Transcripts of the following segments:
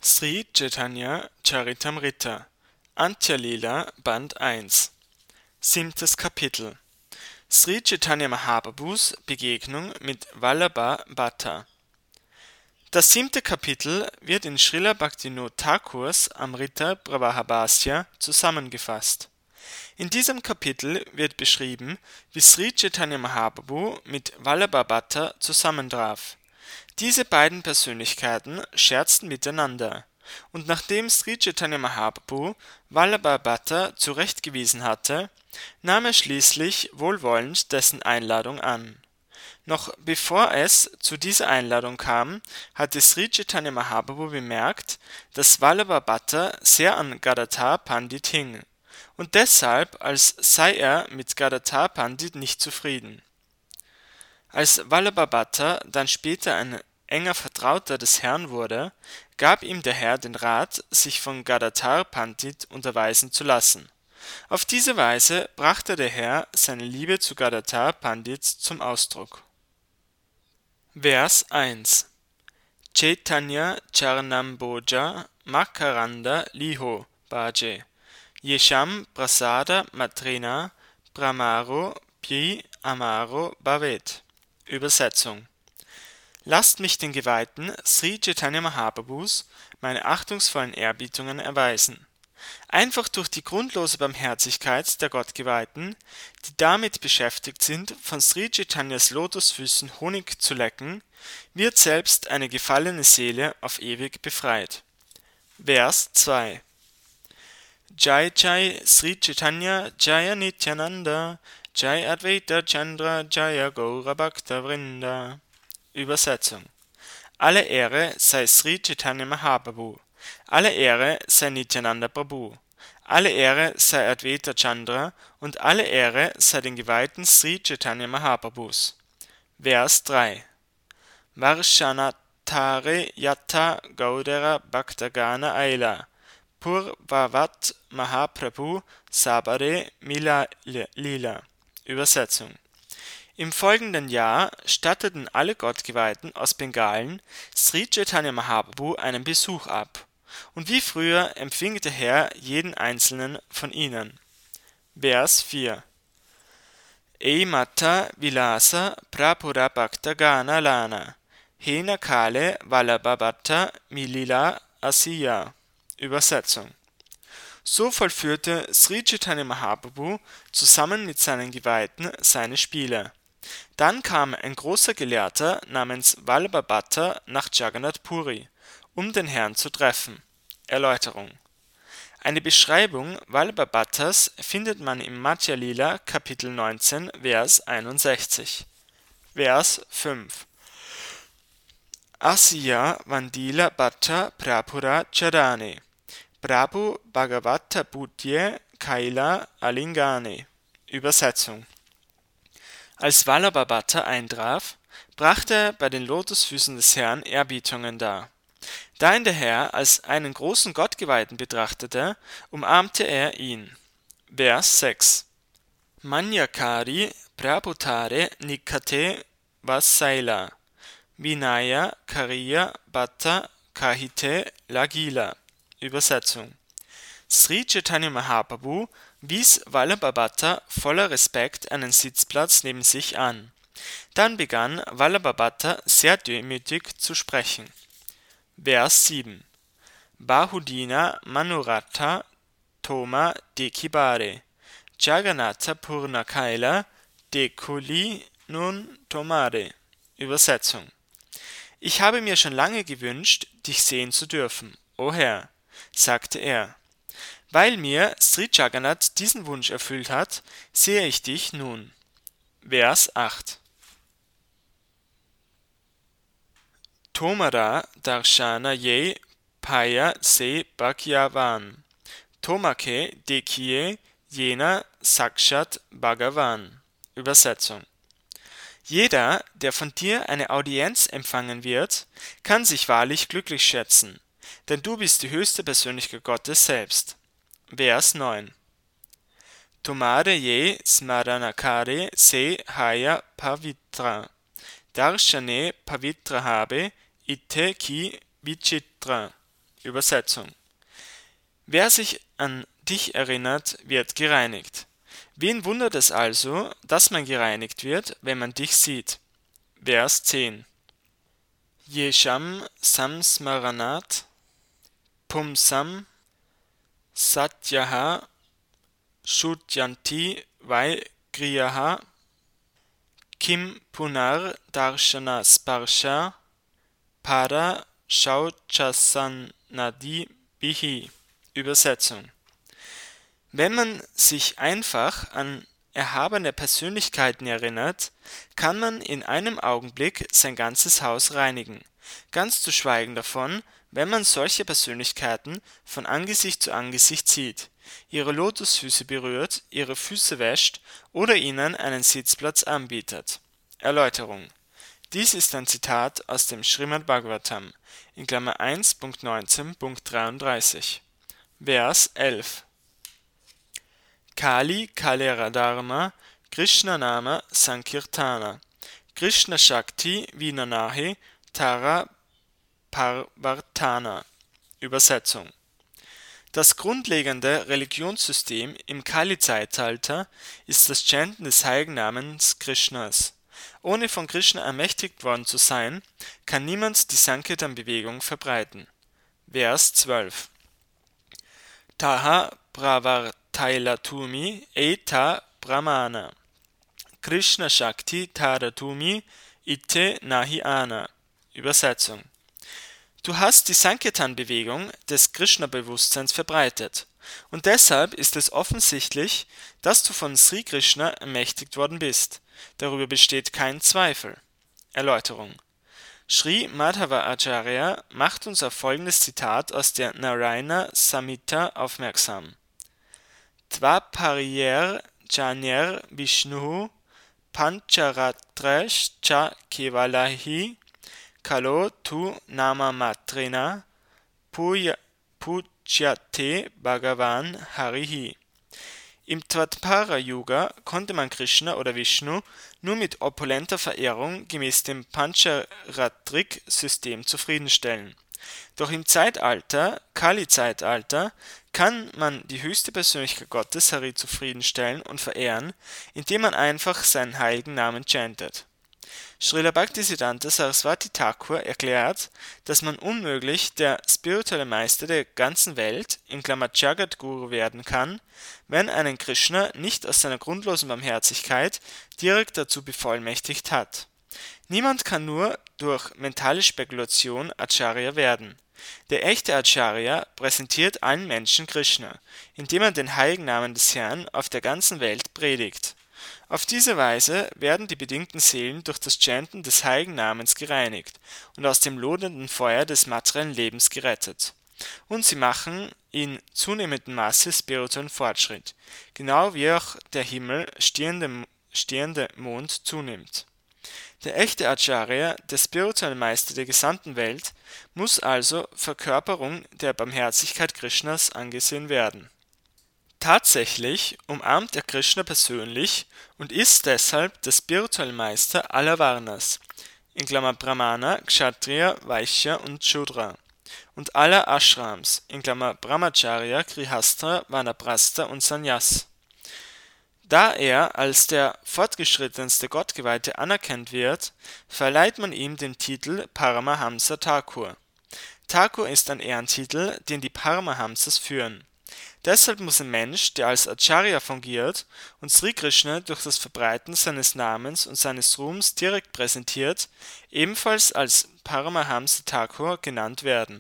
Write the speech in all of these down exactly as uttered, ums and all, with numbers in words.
Sri Chaitanya Charitamrita, Antya Lila, Band eins. Siebtes Kapitel. Sri Chaitanya Mahaprabhus Begegnung mit Vallabha Bhatta. Das siebte Kapitel wird in Srila Bhaktivinoda Thakurs Amrita Pravahabhasya zusammengefasst. In diesem Kapitel wird beschrieben, wie Sri Chaitanya Mahaprabhu mit Vallabha Bhatta zusammentraf. Diese beiden Persönlichkeiten scherzten miteinander, und nachdem Sri Chaitanya Mahaprabhu Vallabha Bhatta zurechtgewiesen hatte, nahm er schließlich wohlwollend dessen Einladung an. Noch bevor es zu dieser Einladung kam, hatte Sri Chaitanya Mahaprabhu bemerkt, dass Vallabha Bhatta sehr an Gadadhar Pandit hing, und deshalb, als sei er mit Gadadhar Pandit nicht zufrieden. Als Vallabha Bhatta dann später ein enger Vertrauter des Herrn wurde, gab ihm der Herr den Rat, sich von Gadadhar Pandit unterweisen zu lassen. Auf diese Weise brachte der Herr seine Liebe zu Gadadhar Pandit zum Ausdruck. Vers eins. Chaitanya Charnamboja Makaranda Liho Bhaje Yesham Prasada Matrena Brahmaro Pi Amaro Bhavet. Übersetzung: Lasst mich den Geweihten Sri Chaitanya Mahaprabhus meine achtungsvollen Erbietungen erweisen. Einfach durch die grundlose Barmherzigkeit der Gottgeweihten, die damit beschäftigt sind, von Sri Chaitanyas Lotusfüßen Honig zu lecken, wird selbst eine gefallene Seele auf ewig befreit. Vers zwei. Jai Jai Sri Chaitanya Jaya Nityananda Jai Advaita Chandra Jaya Gaura Bhakta Vrinda. Übersetzung: Alle Ehre sei Sri Chaitanya Mahaprabhu, alle Ehre sei Nityananda Prabhu, alle Ehre sei Advaita Chandra und alle Ehre sei den Geweihten Sri Chaitanya Mahaprabhus. Vers drei. Varshanatare Yatta Gaudera Bhaktagana Aila Purvavat Mahaprabhu Sabare Mila Lila. Übersetzung: Im folgenden Jahr statteten alle Gottgeweihten aus Bengalen Sri Chaitanya Mahaprabhu einen Besuch ab, und wie früher empfing der Herr jeden einzelnen von ihnen. Vers vier. Eimata Vilasa Prapura Bhakta Gana Lana Hena Kale Vallabha Bhatta Milila Asiya. Übersetzung: So vollführte Sri Chaitanya Mahaprabhu zusammen mit seinen Geweihten seine Spiele. Dann kam ein großer Gelehrter namens Vallabha Bhatta nach Jagannath Puri, um den Herrn zu treffen. Erläuterung: Eine Beschreibung Vallabha Bhattas findet man im Madhya Lila Kapitel neunzehn, Vers einundsechzig. Vers fünf. Asiya Vandila Bhatta Prapura Charane Prabhu Bhagavata Bhutye Kaila Alingane. Übersetzung: Als Vallabha Bhatta eintraf, brachte er bei den Lotusfüßen des Herrn Erbietungen dar. Da ihn der Herr als einen großen Gottgeweihten betrachtete, umarmte er ihn. Vers sechs. Manyakari Prabhutare Nikate Vasaila Vinaya Kariya Bhatta Kahite Lagila. Übersetzung: Sri Chaitanya Mahaprabhu wies Vallabha Bhatta voller Respekt einen Sitzplatz neben sich an. Dann begann Vallabha Bhatta sehr demütig zu sprechen. Vers sieben. Bahudina Manuratha Toma Dekibare Jagannatha Purna Kaila Dekuli Nun Tomare. Übersetzung: Ich habe mir schon lange gewünscht, dich sehen zu dürfen, o Herr, sagte er. Weil mir Sri Jagannath diesen Wunsch erfüllt hat, sehe ich dich nun. Vers acht. Tomara Darshana Ye Paya Se Bhagyavan Tomake Dekhiye Jena Sakshat Bhagavan. Übersetzung: Jeder, der von dir eine Audienz empfangen wird, kann sich wahrlich glücklich schätzen, denn du bist die höchste Persönlichkeit Gottes selbst. Vers neun. Tomare ye smaranakare se haya pavitra darshane pavitra habe ite ki vichitra. Übersetzung: Wer sich an dich erinnert, wird gereinigt. Wen wundert es also, dass man gereinigt wird, wenn man dich sieht? Vers zehn: Yesham samsmaranat pumsam satyaha shudyanti vai griyaha kim punar darshana sparsha pada shauchasanadi bihi. Übersetzung: Wenn man sich einfach an erhabene Persönlichkeiten erinnert, kann man in einem Augenblick sein ganzes Haus reinigen, ganz zu schweigen davon, wenn man solche Persönlichkeiten von Angesicht zu Angesicht sieht, ihre Lotusfüße berührt, ihre Füße wäscht oder ihnen einen Sitzplatz anbietet. Erläuterung: Dies ist ein Zitat aus dem Srimad Bhagavatam in Klammer eins Punkt neunzehn Punkt dreiunddreißig. Vers elf: Kali Kaleradharma Krishna Nama Sankirtana Krishna Shakti Vinanahi Tara Parvartana. Übersetzung: Das grundlegende Religionssystem im Kali-Zeitalter ist das Chanten des heiligen Namens Krishnas. Ohne von Krishna ermächtigt worden zu sein, kann niemand die Sankirtan-Bewegung verbreiten. Vers zwölf: Taha pravartailatumi eta brahmana Krishna Shakti tadatumi ite nahi ana. Übersetzung: Du hast die Sankirtan-Bewegung des Krishna-Bewusstseins verbreitet, und deshalb ist es offensichtlich, dass du von Sri Krishna ermächtigt worden bist. Darüber besteht kein Zweifel. Erläuterung: Sri Madhava Acharya macht uns auf folgendes Zitat aus der Narayana Samhita aufmerksam: Tvaparyer Janyer Vishnu Pancharatrash cha Kevalahi Kalo tu Namamatrena Pujyate Bhagavan Harihi. Im Dvapara-Yuga konnte man Krishna oder Vishnu nur mit opulenter Verehrung gemäß dem Pancharatrik-System zufriedenstellen. Doch im Zeitalter, Kali-Zeitalter, kann man die höchste Persönlichkeit Gottes, Hari, zufriedenstellen und verehren, indem man einfach seinen heiligen Namen chantet. Srila Bhaktisiddhanta Saraswati Thakur erklärt, dass man unmöglich der spirituelle Meister der ganzen Welt in Klammer Jagat Guru werden kann, wenn einen Krishna nicht aus seiner grundlosen Barmherzigkeit direkt dazu bevollmächtigt hat. Niemand kann nur durch mentale Spekulation Acharya werden. Der echte Acharya präsentiert allen Menschen Krishna, indem er den heiligen Namen des Herrn auf der ganzen Welt predigt. Auf diese Weise werden die bedingten Seelen durch das Chanten des heiligen Namens gereinigt und aus dem lodernden Feuer des materiellen Lebens gerettet. Und sie machen in zunehmendem Maße spirituellen Fortschritt, genau wie auch der Himmel stehende, stehende Mond zunimmt. Der echte Acharya, der spirituelle Meister der gesamten Welt, muss also Verkörperung der Barmherzigkeit Krishnas angesehen werden. Tatsächlich umarmt er Krishna persönlich und ist deshalb der spirituelle Meister aller Varnas, in Klammer Brahmana, Kshatriya, Vaishya und Shudra, und aller Ashrams, in Klammer Brahmacharya, Grihastha, Vanaprastha und Sannyas. Da er als der fortgeschrittenste Gottgeweihte anerkannt wird, verleiht man ihm den Titel Paramahamsa Thakur. Thakur ist ein Ehrentitel, den die Paramahamsas führen. Deshalb muss ein Mensch, der als Acharya fungiert und Sri Krishna durch das Verbreiten seines Namens und seines Ruhms direkt präsentiert, ebenfalls als Paramahamsa Thakur genannt werden.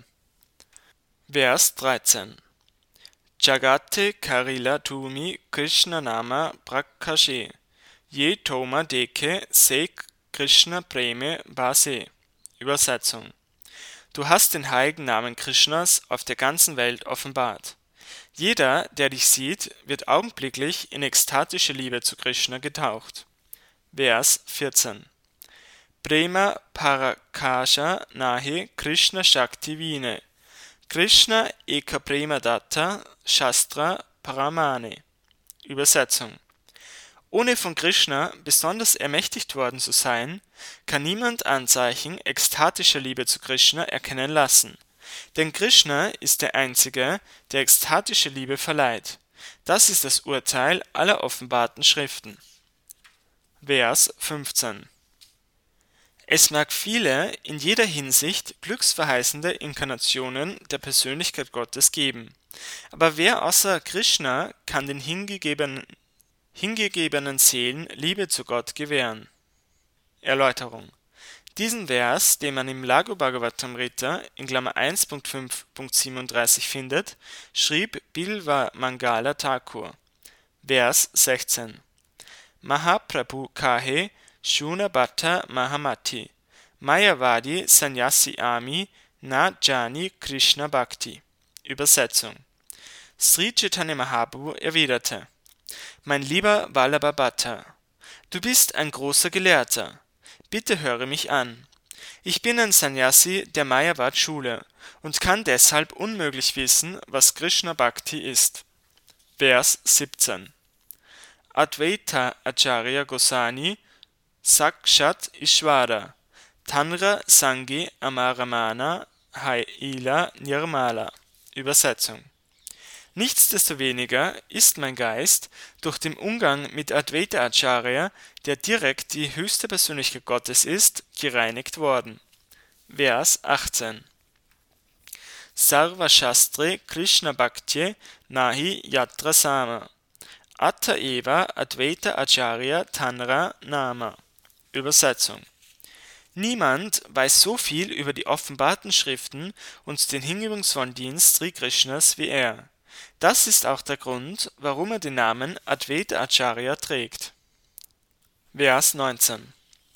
Vers dreizehn: Jagate Karila Tumi Krishna Nama Prakashe Ye Toma Deke Se Krishna Preme Base. Übersetzung: Du hast den heiligen Namen Krishnas auf der ganzen Welt offenbart. Jeder, der dich sieht, wird augenblicklich in ekstatische Liebe zu Krishna getaucht. Vers vierzehn: Prema Parakasha Nahe Krishna Shakti Vine Krishna Eka Prema Datta Shastra Paramane. Übersetzung: Ohne von Krishna besonders ermächtigt worden zu sein, kann niemand Anzeichen ekstatischer Liebe zu Krishna erkennen lassen. Denn Krishna ist der Einzige, der ekstatische Liebe verleiht. Das ist das Urteil aller offenbarten Schriften. Vers fünfzehn. Es mag viele, in jeder Hinsicht glücksverheißende Inkarnationen der Persönlichkeit Gottes geben. Aber wer außer Krishna kann den hingegebenen, hingegebenen Seelen Liebe zu Gott gewähren? Erläuterung. Diesen Vers, den man im Laghu Bhagavatamrita in Klammer eins Punkt fünf Punkt siebenunddreißig findet, schrieb Bilva Mangala Thakur. Vers sechzehn. Mahaprabhu kahe Shuna Bhatta Mahamati Mayavadi Sannyasi Ami Na Jani Krishna Bhakti. Übersetzung. Sri Chaitanya Mahaprabhu erwiderte: Mein lieber Vallabha Bhatta, du bist ein großer Gelehrter. Bitte höre mich an. Ich bin ein Sannyasi der Mayavad-Schule und kann deshalb unmöglich wissen, was Krishna Bhakti ist. Vers siebzehn. Advaita Acharya Gosani Sakshat Ishvara Tanra Sangi Amaramana Haila Nirmala. Übersetzung. Nichtsdestoweniger ist mein Geist durch den Umgang mit Advaita Acharya, der direkt die höchste Persönlichkeit Gottes ist, gereinigt worden. Vers achtzehn. Sarva Shastri Krishna Bhaktye Nahi Yatra Sama Atta Eva Advaita Acharya Tanra Nama. Übersetzung. Niemand weiß so viel über die offenbarten Schriften und den hingebungsvollen Dienst Sri Krishnas wie er. Das ist auch der Grund, warum er den Namen Advaita Acharya trägt. Vers neunzehn.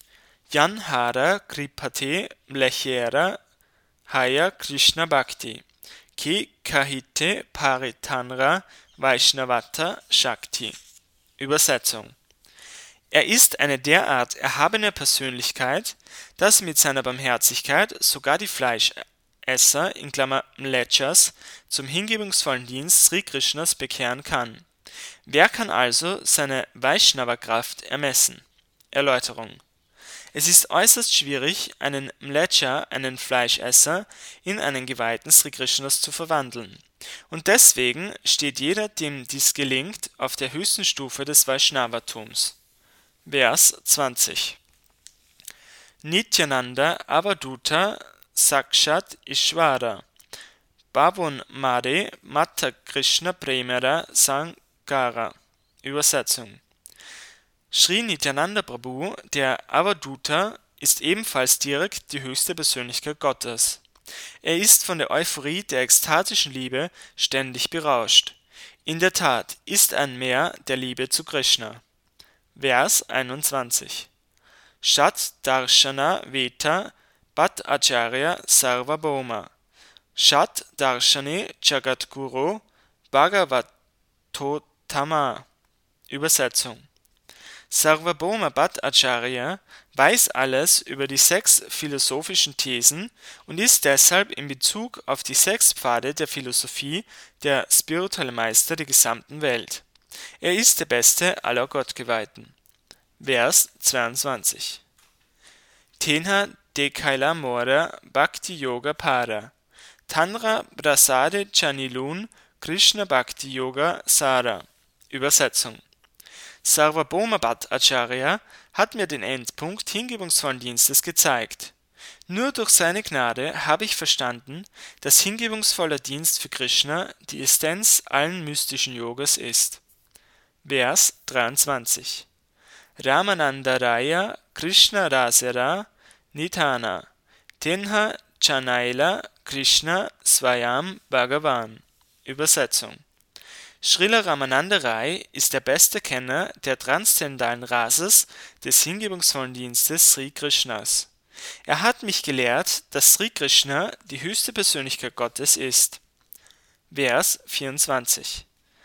Yanhara Kripate Mlechera Haya Krishna Bhakti Ki Kahite Paritanra Vaishnavata Shakti. Übersetzung. Er ist eine derart erhabene Persönlichkeit, dass mit seiner Barmherzigkeit sogar die Fleischesser in Klammer Mlechas zum hingebungsvollen Dienst Sri Krishnas bekehren kann. Wer kann also seine Vaishnava-Kraft ermessen? Erläuterung. Es ist äußerst schwierig, einen Mlecha, einen Fleischesser, in einen Geweihten Sri Krishnas zu verwandeln. Und deswegen steht jeder, dem dies gelingt, auf der höchsten Stufe des Vaishnava-Tums. Vers zwanzig. Nityananda Avaduta Sakshat Ishvara Bhavon Mare Matta Krishna Premera Sankara. Übersetzung. Sri Nityananda Prabhu, der Avaduta, ist ebenfalls direkt die höchste Persönlichkeit Gottes. Er ist von der Euphorie der ekstatischen Liebe ständig berauscht. In der Tat ist ein Meer der Liebe zu Krishna. Vers einundzwanzig. Shat Darshana Veta Bhat Acharya Sarvabhauma Shat Darshane Jagadguru Bhagavatottama. Übersetzung. Sarvabhauma Bhat Acharya weiß alles über die sechs philosophischen Thesen und ist deshalb in Bezug auf die sechs Pfade der Philosophie der spirituelle Meister der gesamten Welt. Er ist der beste aller Gottgeweihten. Vers zweiundzwanzig. Tenha Dekaila Mora Bhakti Yoga Para Tanra Prasade Chanilun Krishna Bhakti Yoga Sara. Übersetzung. Sarvabhauma Bhat Acharya hat mir den Endpunkt hingebungsvollen Dienstes gezeigt. Nur durch seine Gnade habe ich verstanden, dass hingebungsvoller Dienst für Krishna die Essenz allen mystischen Yogas ist. Vers dreiundzwanzig. Ramanandaraya Krishna Rasera Nithana Tenha Chanaila Krishna Swayam Bhagavan. Übersetzung. Srila Ramananda Rai ist der beste Kenner der transzendentalen Rases des hingebungsvollen Dienstes Sri Krishnas. Er hat mich gelehrt, dass Sri Krishna die höchste Persönlichkeit Gottes ist. Vers vierundzwanzig.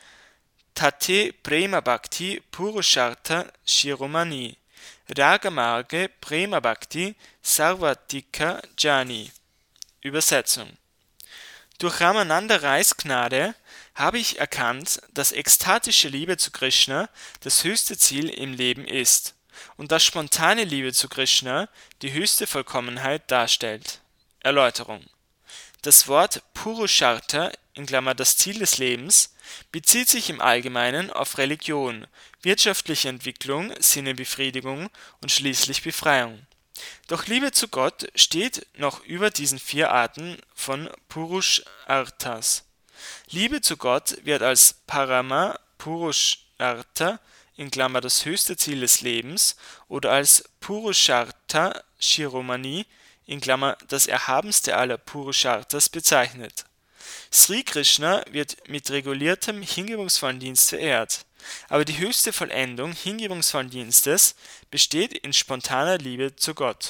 Tate Prema Bhakti Purushartha Shiromani Ragamarge Prema Bhakti Sarvatika Jani. Übersetzung. Durch Ramananda Rais Gnade habe ich erkannt, dass ekstatische Liebe zu Krishna das höchste Ziel im Leben ist und dass spontane Liebe zu Krishna die höchste Vollkommenheit darstellt. Erläuterung. Das Wort Purushartha in Klammer das Ziel des Lebens bezieht sich im Allgemeinen auf Religion, wirtschaftliche Entwicklung, Sinnebefriedigung und schließlich Befreiung. Doch Liebe zu Gott steht noch über diesen vier Arten von Purusharthas. Liebe zu Gott wird als Parama Purushartha in Klammer das höchste Ziel des Lebens oder als Purushartha Shiromani in Klammer das erhabenste aller Purusharthas bezeichnet. Sri Krishna wird mit reguliertem, hingebungsvollen Dienst verehrt, aber die höchste Vollendung hingebungsvollen Dienstes besteht in spontaner Liebe zu Gott.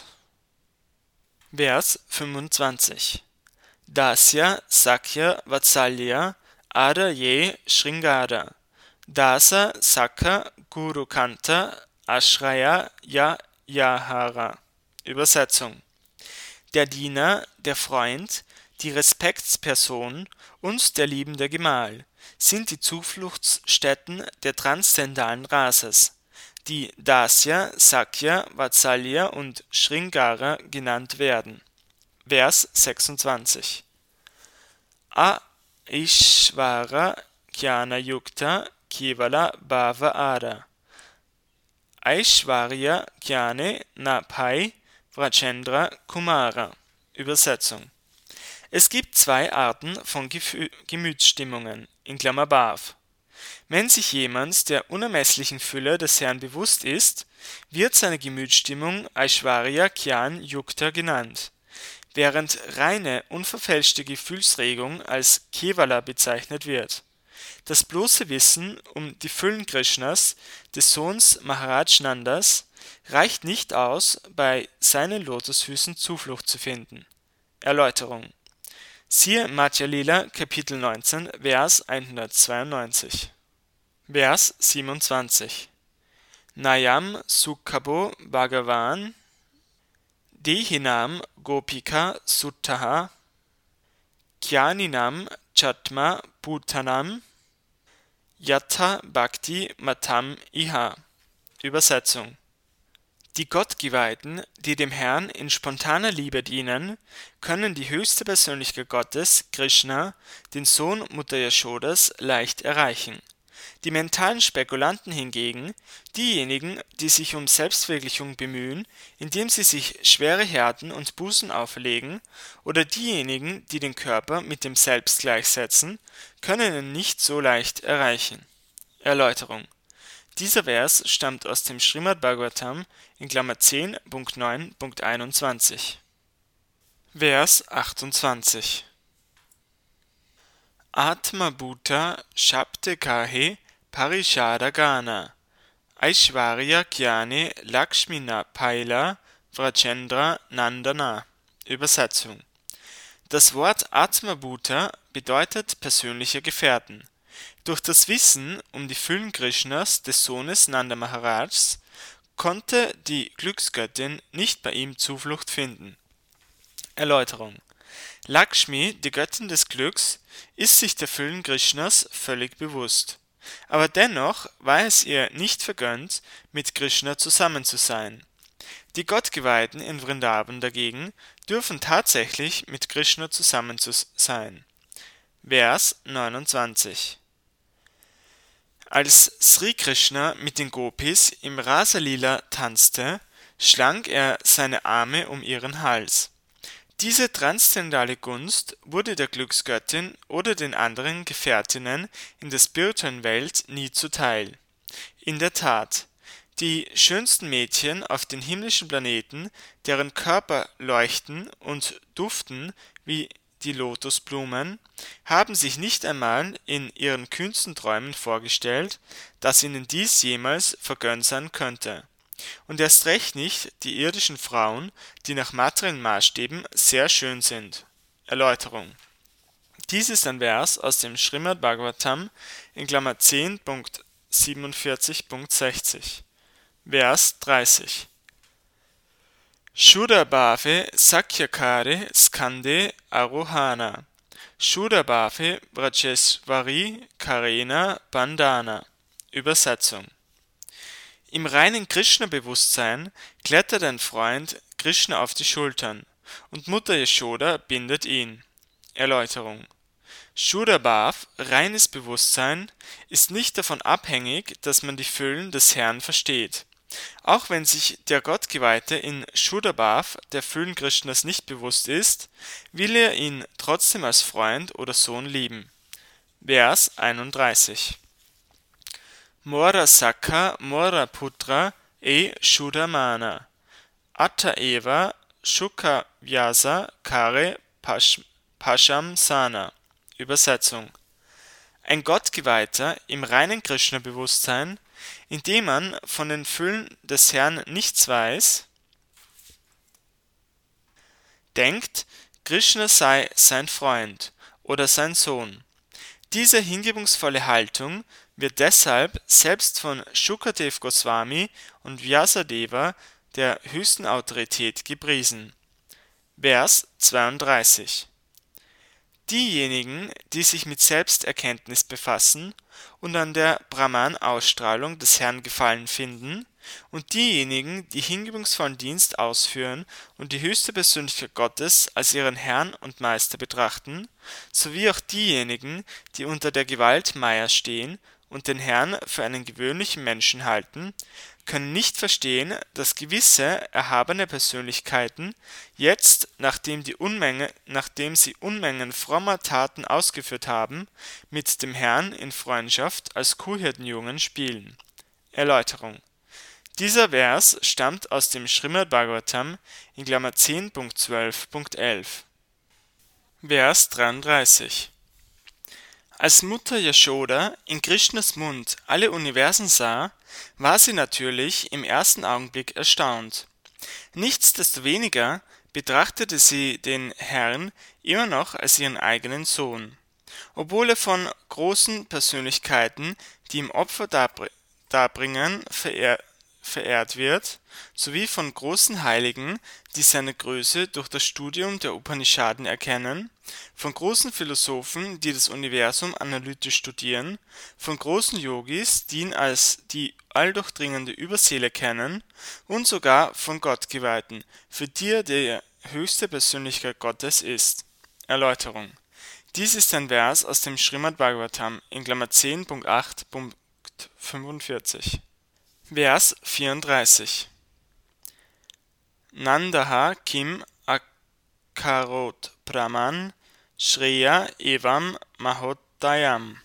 Vers fünfundzwanzig Dasya Sakhya Vatsalya Ada Ye Sringara Dasa Sakha Guru Kanta Ashraya Ya Yahara. Übersetzung: Der Diener, der Freund, die Respektsperson und der liebende Gemahl sind die Zufluchtsstätten der transzendentalen Rases, die Dasya, Sakhya, Vatsalya und Sringara genannt werden. Vers sechsundzwanzig A Ishvara Jnana Yukta Kevala Bhava Ada Aishvarya Jnane Na Pai Vrajendra Kumara. Übersetzung: Es gibt zwei Arten von Gefü- Gemütsstimmungen in Klammer Bhav. Wenn sich jemand der unermesslichen Fülle des Herrn bewusst ist, wird seine Gemütsstimmung Aishvarya Gyan Yukta genannt, während reine, unverfälschte Gefühlsregung als Kevala bezeichnet wird. Das bloße Wissen um die Füllen Krishnas, des Sohns Maharaj Nandas, reicht nicht aus, bei seinen Lotusfüßen Zuflucht zu finden. Erläuterung: Siehe Madhya Lila, Kapitel neunzehn, Vers hundertzweiundneunzig. Vers siebenundzwanzig Nayam Sukhabo Bhagavan Dehinam Gopika Suttaha Jnaninam Chatma Bhutanam Yatha Bhakti Matam Iha. Übersetzung: Die Gottgeweihten, die dem Herrn in spontaner Liebe dienen, können die höchste Persönlichkeit Gottes, Krishna, den Sohn Mutter Yashodas, leicht erreichen. Die mentalen Spekulanten hingegen, diejenigen, die sich um Selbstverwirklichung bemühen, indem sie sich schwere Härten und Bußen auferlegen, oder diejenigen, die den Körper mit dem Selbst gleichsetzen, können ihn nicht so leicht erreichen. Erläuterung: Dieser Vers stammt aus dem Srimad Bhagavatam in Klammer zehn Punkt neun Punkt einundzwanzig. Vers achtundzwanzig Atma Bhuta Shabde Kahe Parishada Gana Aishvarya Jnane Lakshmina Paila Vrajendra Nandana. Übersetzung: Das Wort Atma Bhuta bedeutet persönliche Gefährten. Durch das Wissen um die Füllen Krishnas, des Sohnes Nanda Maharajs, konnte die Glücksgöttin nicht bei ihm Zuflucht finden. Erläuterung: Lakshmi, die Göttin des Glücks, ist sich der Füllen Krishnas völlig bewusst. Aber dennoch war es ihr nicht vergönnt, mit Krishna zusammen zu sein. Die Gottgeweihten in Vrindavan dagegen dürfen tatsächlich mit Krishna zusammen zu sein. Vers neunundzwanzig Als Sri Krishna mit den Gopis im Rasa-Lila tanzte, schlang er seine Arme um ihren Hals. Diese transzendentale Gunst wurde der Glücksgöttin oder den anderen Gefährtinnen in der spirituellen Welt nie zuteil. In der Tat, die schönsten Mädchen auf den himmlischen Planeten, deren Körper leuchten und duften wie die Lotusblumen, haben sich nicht einmal in ihren kühnsten Träumen vorgestellt, dass ihnen dies jemals vergönnt sein könnte. Und erst recht nicht die irdischen Frauen, die nach materiellen Maßstäben sehr schön sind. Erläuterung: Dies ist ein Vers aus dem Srimad Bhagavatam in Klammer zehn Punkt siebenundvierzig Punkt sechzig. Vers dreißig Shudabhave Sakyakare Skande Arohana Shudabhave Vrajeshvari Karena Bandhana. Übersetzung: Im reinen Krishna-Bewusstsein klettert ein Freund Krishna auf die Schultern und Mutter Yashoda bindet ihn. Erläuterung: Shuddha Bhav, reines Bewusstsein, ist nicht davon abhängig, dass man die Füllen des Herrn versteht. Auch wenn sich der Gottgeweihte in Shuddha Bhav der Füllen Krishnas nicht bewusst ist, will er ihn trotzdem als Freund oder Sohn lieben. Vers einunddreißig. Mora Sakha Mora Putra e Shuddha Mana Atta eva Shukha Vyasa Kare Pash, Pasham Sana. Übersetzung: Ein Gottgeweihter im reinen Krishna-Bewusstsein, indem man von den Füllen des Herrn nichts weiß, denkt, Krishna sei sein Freund oder sein Sohn. Diese hingebungsvolle Haltung wird deshalb selbst von Shukadev Goswami und Vyasadeva, der höchsten Autorität, gepriesen. Vers zweiunddreißig. Diejenigen, die sich mit Selbsterkenntnis befassen und an der Brahman-Ausstrahlung des Herrn Gefallen finden, und diejenigen, die hingebungsvollen Dienst ausführen und die höchste Persönlichkeit Gottes als ihren Herrn und Meister betrachten, sowie auch diejenigen, die unter der Gewalt Maya stehen und den Herrn für einen gewöhnlichen Menschen halten, können nicht verstehen, dass gewisse erhabene Persönlichkeiten jetzt, nachdem, die Unmenge, nachdem sie Unmengen frommer Taten ausgeführt haben, mit dem Herrn in Freundschaft als Kuhhirtenjungen spielen. Erläuterung: Dieser Vers stammt aus dem Srimad Bhagavatam in Klammer zehn Punkt zwölf Punkt elf. Vers dreiunddreißig. Als Mutter Yashoda in Krishnas Mund alle Universen sah, war sie natürlich im ersten Augenblick erstaunt. Nichtsdestoweniger betrachtete sie den Herrn immer noch als ihren eigenen Sohn. Obwohl er von großen Persönlichkeiten, die ihm Opfer darbr- darbringen, verehr- verehrt wird, sowie von großen Heiligen, die seine Größe durch das Studium der Upanishaden erkennen, von großen Philosophen, die das Universum analytisch studieren, von großen Yogis, die ihn als die alldurchdringende Überseele kennen, und sogar von Gottgeweihten, für die er die höchste Persönlichkeit Gottes ist. Erläuterung: Dies ist ein Vers aus dem Srimad Bhagavatam in Klammer zehn Punkt acht Punkt fünfundvierzig. Vers vierunddreißig. Nandaha kim akarot Brahman Shreya evam mahodayam.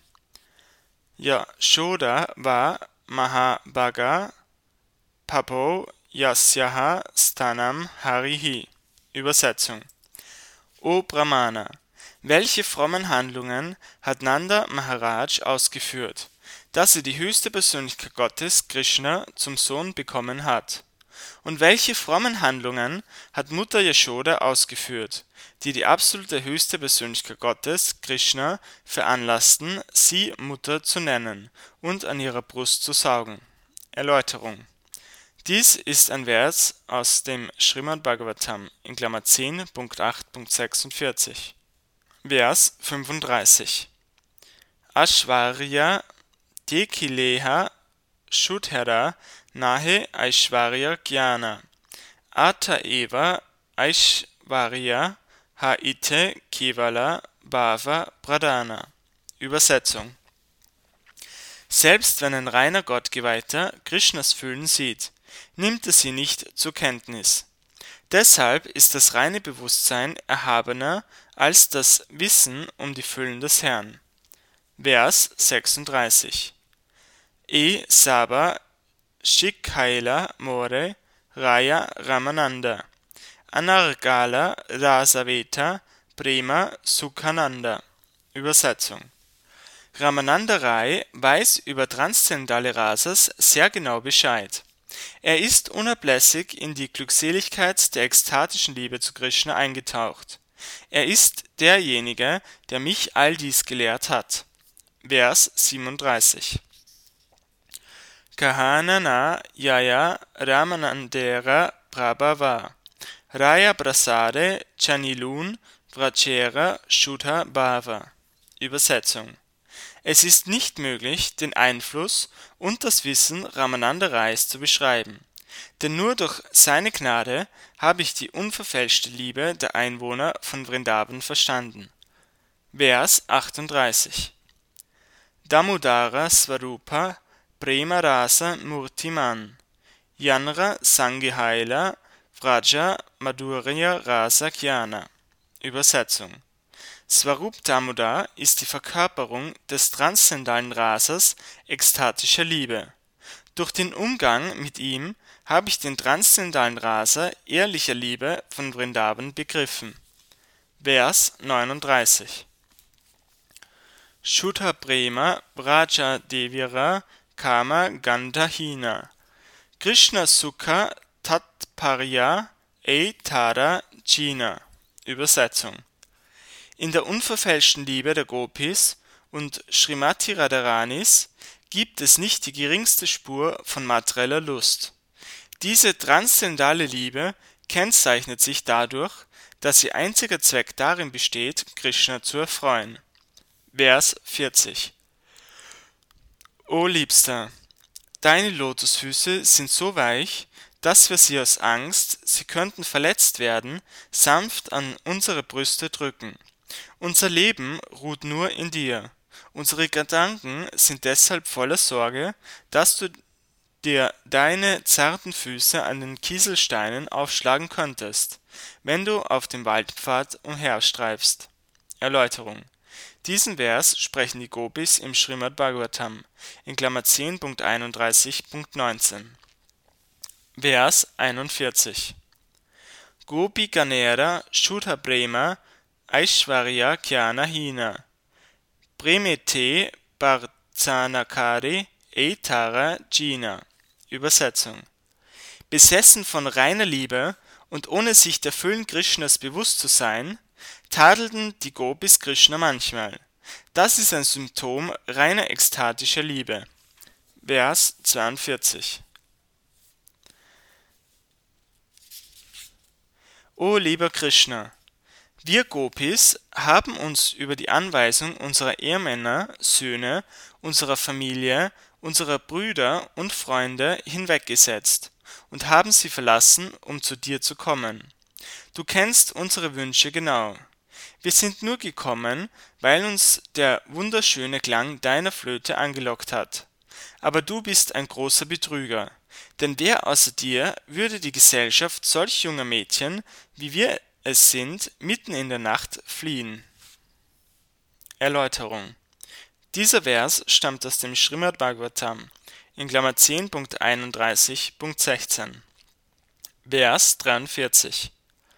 Yashoda war Mahabhaga Papo Yasyaha Stanam Harihi. Übersetzung: O Brahmana, welche frommen Handlungen hat Nanda Maharaj ausgeführt, dass er die höchste Persönlichkeit Gottes, Krishna, zum Sohn bekommen hat? Und welche frommen Handlungen hat Mutter Yashoda ausgeführt, die die absolute höchste Persönlichkeit Gottes, Krishna, veranlassten, sie Mutter zu nennen und an ihrer Brust zu saugen? Erläuterung: Dies ist ein Vers aus dem Srimad Bhagavatam in Klammer zehn Punkt acht Punkt sechsundvierzig. Vers fünfunddreißig. Aishwarya Dekileha Shudhara Nahe Aishwarya Jnana Ata eva Aishwarya Haite Kevala Bhava Pradhana. Übersetzung: Selbst wenn ein reiner Gottgeweihter Krishnas Füllen sieht, nimmt er sie nicht zur Kenntnis. Deshalb ist das reine Bewusstsein erhabener als das Wissen um die Füllen des Herrn. Vers sechsunddreißig. E Saba Shikhaila More Raya Ramananda Anargala Rasaveta Prema Sukhananda. Übersetzung: Ramananda Rai weiß über transzendentale Rasas sehr genau Bescheid. Er ist unablässig in die Glückseligkeit der ekstatischen Liebe zu Krishna eingetaucht. Er ist derjenige, der mich all dies gelehrt hat. Vers siebenunddreißig. Kahanana Yaya Ramanandera Prabhava Raya Prasade Chanilun Vrachera Shuddha Bhava. Übersetzung: Es ist nicht möglich, den Einfluss und das Wissen Ramananda Rais zu beschreiben, denn nur durch seine Gnade habe ich die unverfälschte Liebe der Einwohner von Vrindavan verstanden. Vers achtunddreißig. Damodara Svarupa Prema Rasa Murtiman Yanra Sangehaila Vraja Madhurya Rasa Jnana. Übersetzung: Svarup Damodar ist die Verkörperung des transzendentalen Rasas ekstatischer Liebe. Durch den Umgang mit ihm habe ich den transzendentalen Rasa ehrlicher Liebe von Vrindavan begriffen. Vers neununddreißig. Shuddha Prema Vraja Devira Kama Gandhahina Krishna Sukha Tatparya Eitara Jina. Übersetzung: In der unverfälschten Liebe der Gopis und Srimati Radharanis gibt es nicht die geringste Spur von materieller Lust. Diese transzendentale Liebe kennzeichnet sich dadurch, dass ihr einziger Zweck darin besteht, Krishna zu erfreuen. Vers vierzig. O Liebster, deine Lotusfüße sind so weich, dass wir sie aus Angst, sie könnten verletzt werden, sanft an unsere Brüste drücken. Unser Leben ruht nur in dir. Unsere Gedanken sind deshalb voller Sorge, dass du dir deine zarten Füße an den Kieselsteinen aufschlagen könntest, wenn du auf dem Waldpfad umherstreifst. Erläuterung: Diesen Vers sprechen die Gopis im Srimad Bhagavatam in Klammer zehn Punkt einunddreißig Punkt neunzehn. Vers einundvierzig. Gopi Ganera Shuddha Prema Aishwarya Jnana Hina Premete Bharzanakari Eitara Jina. Übersetzung: Besessen von reiner Liebe und ohne sich der Füllen Krishnas bewusst zu sein, tadelten die Gopis Krishna manchmal. Das ist ein Symptom reiner ekstatischer Liebe. Vers zweiundvierzig. O lieber Krishna, wir Gopis haben uns über die Anweisung unserer Ehemänner, Söhne, unserer Familie, unserer Brüder und Freunde hinweggesetzt und haben sie verlassen, um zu dir zu kommen. Du kennst unsere Wünsche genau. Wir sind nur gekommen, weil uns der wunderschöne Klang deiner Flöte angelockt hat. Aber du bist ein großer Betrüger, denn wer außer dir würde die Gesellschaft solch junger Mädchen, wie wir es sind, mitten in der Nacht fliehen? Erläuterung: Dieser Vers stammt aus dem Srimad Bhagavatam in Klammer zehn Punkt einunddreißig Punkt sechzehn. Vers dreiundvierzig.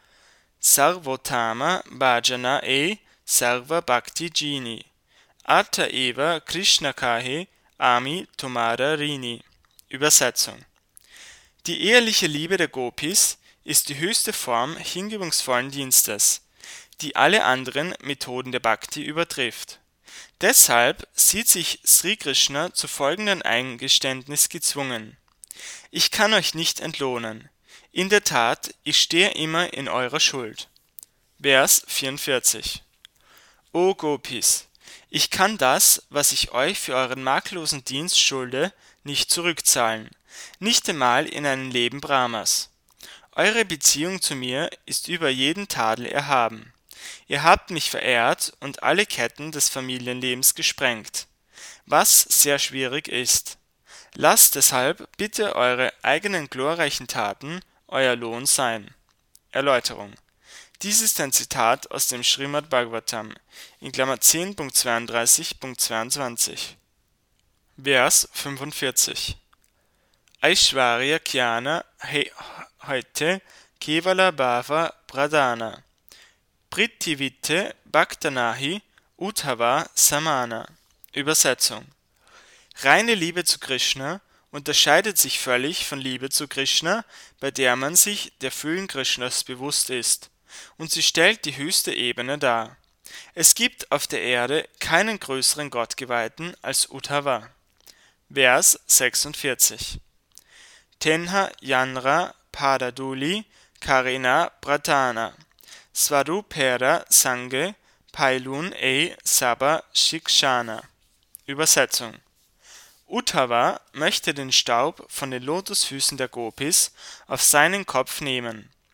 Sarvotama Bhajana e Sarva Bhakti Jini Ata eva Krishna Kahe Ami Tomara Rini. Übersetzung: Die ehrliche Liebe der Gopis ist die höchste Form hingebungsvollen Dienstes, die alle anderen Methoden der Bhakti übertrifft. Deshalb sieht sich Sri Krishna zu folgendem Eingeständnis gezwungen: Ich kann euch nicht entlohnen. In der Tat, ich stehe immer in eurer Schuld. Vers vierundvierzig. O Gopis, ich kann das, was ich euch für euren makellosen Dienst schulde, nicht zurückzahlen, nicht einmal in einem Leben Brahmas. Eure Beziehung zu mir ist über jeden Tadel erhaben. Ihr habt mich verehrt und alle Ketten des Familienlebens gesprengt, was sehr schwierig ist. Lasst deshalb bitte eure eigenen glorreichen Taten euer Lohn sein. Erläuterung: Dies ist ein Zitat aus dem Srimad Bhagavatam in Klammer zehn Punkt zweiunddreißig Punkt zweiundzwanzig. Vers fünfundvierzig. Aishwarya Jnana Heute Kevala Bhava Pradhana Prithivite Bhaktanahi Uddhava Samana. Übersetzung: Reine Liebe zu Krishna unterscheidet sich völlig von Liebe zu Krishna, bei der man sich der Füllen Krishnas bewusst ist, und sie stellt die höchste Ebene dar. Es gibt auf der Erde keinen größeren Gottgeweihten als Uddhava. Vers sechsundvierzig. Tenha Yanra Padaduli Karina Pradhana Svarupera Sange Pailun e Sabha Shikshana. Übersetzung: Uddhava möchte den Staub von den Lotusfüßen der Gopis auf seinen Kopf nehmen.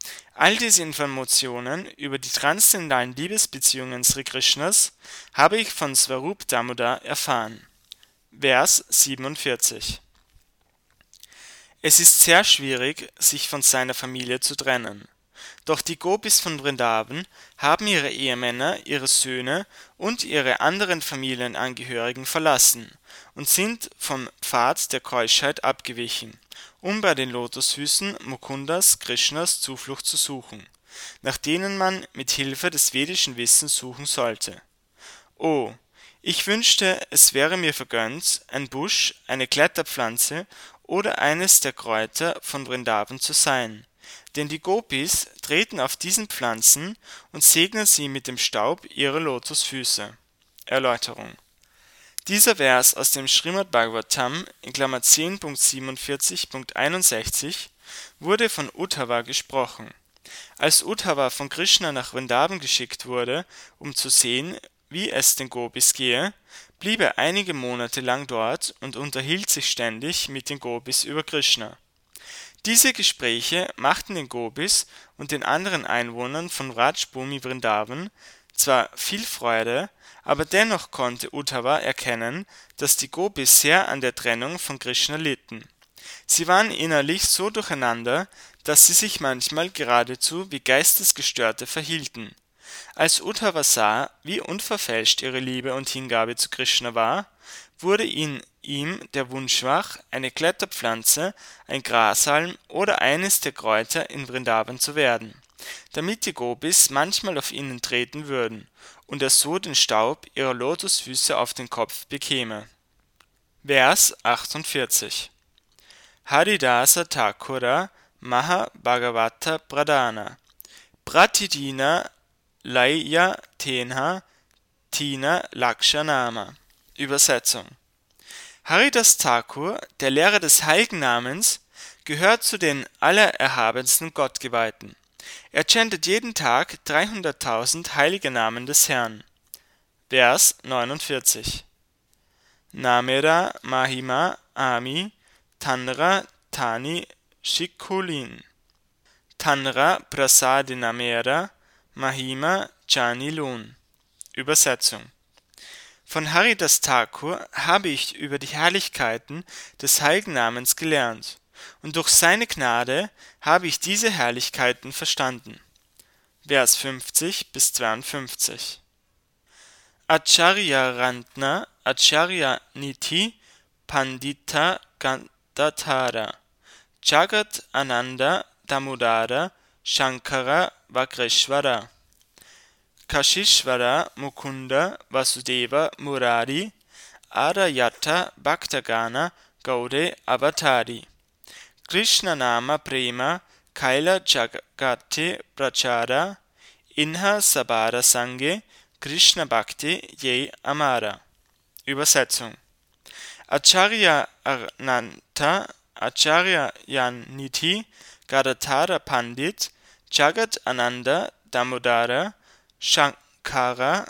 All diese Informationen über die transzendentalen Liebesbeziehungen Sri Krishnas habe ich von Swarup Damodar erfahren. Vers siebenundvierzig. Es ist sehr schwierig, sich von seiner Familie zu trennen. Doch die Gopis von Vrindavan haben ihre Ehemänner, ihre Söhne und ihre anderen Familienangehörigen verlassen und sind vom Pfad der Keuschheit abgewichen, um bei den Lotusfüßen Mukundas, Krishnas, Zuflucht zu suchen, nach denen man mit Hilfe des vedischen Wissens suchen sollte. Oh, ich wünschte, es wäre mir vergönnt, ein Busch, eine Kletterpflanze oder eines der Kräuter von Vrindavan zu sein, denn die Gopis treten auf diesen Pflanzen und segnen sie mit dem Staub ihrer Lotusfüße. Erläuterung: Dieser Vers aus dem Srimad Bhagavatam in Klammer zehn Punkt siebenundvierzig Punkt einundsechzig wurde von Uddhava gesprochen. Als Uddhava von Krishna nach Vrindavan geschickt wurde, um zu sehen, wie es den Gopis gehe, blieb er einige Monate lang dort und unterhielt sich ständig mit den Gopis über Krishna. Diese Gespräche machten den Gopis und den anderen Einwohnern von Vraj-Bhumi Vrindavan zwar viel Freude, aber dennoch konnte Uddhava erkennen, dass die Gopis sehr an der Trennung von Krishna litten. Sie waren innerlich so durcheinander, dass sie sich manchmal geradezu wie Geistesgestörte verhielten. Als Uddhava sah, wie unverfälscht ihre Liebe und Hingabe zu Krishna war, wurde in ihm der Wunsch wach, eine Kletterpflanze, ein Grashalm oder eines der Kräuter in Vrindavan zu werden, damit die Gopis manchmal auf ihnen treten würden und er so den Staub ihrer Lotusfüße auf den Kopf bekäme. Vers achtundvierzig. Haridasa Thakura Maha Bhagavata Pradana Pratidina Laya Tenha Tina Lakshanama. Übersetzung: Haridas Thakur, der Lehrer des heiligen Namens, gehört zu den allererhabensten Gottgeweihten. Er chantet jeden Tag dreihunderttausend heilige Namen des Herrn. Vers neunundvierzig. Namera Mahima Ami Tanra Tani Shikulin Tanra Prasadi Namera Mahima Chanilun. Übersetzung: Von Haridas Thakur habe ich über die Herrlichkeiten des heiligen Namens gelernt, und durch seine Gnade habe ich diese Herrlichkeiten verstanden. Vers fünfzig bis zweiundfünfzig. Acharya Rantna Acharya Niti Pandita Gandatara Jagat Ananda Damodara Shankara Vakreshwara Kashishvara Mukunda Vasudeva Murari Arayata Bhaktagana Gaude Avatari Krishna Nama Prema Kaila Jagate Prachara Inha Sabara Sange Krishna Bhakti Ye Amara. Übersetzung: Acharya Arnanta Acharya Yaniti Gadatara Pandit Jagat Ananda Damodara Shankara